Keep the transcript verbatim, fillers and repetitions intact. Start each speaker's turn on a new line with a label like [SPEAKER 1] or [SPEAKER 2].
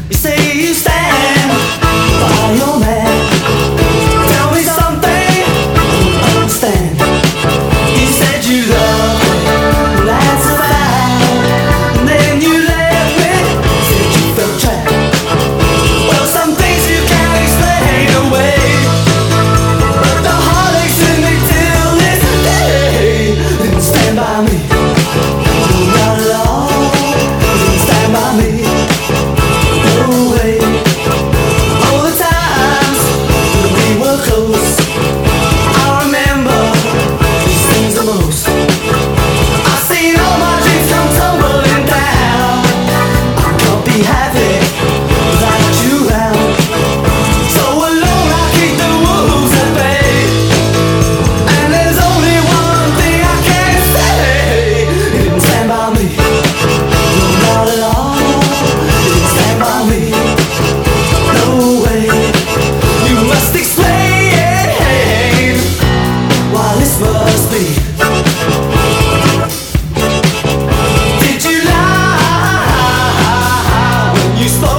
[SPEAKER 1] You say you stand by your man. Tell me something I don't understand. You said you love me, that's fine. And then you left me, said you felt trapped. Well, some things you can't explain away, but the heartaches in me till this day. Didn't stand by me, no, not at all. Didn't stand by me, no way. All the times that we were close, I remember these things the most. I've seen all my dreams come tumbling down. I can't be happy without you around. So alone I keep the wolves at bay, and there's only one thing I can say. You didn't stand by me, no, not at all. You didn't stand by me, no way. You must explain why this must be. Did you lie when you spoke?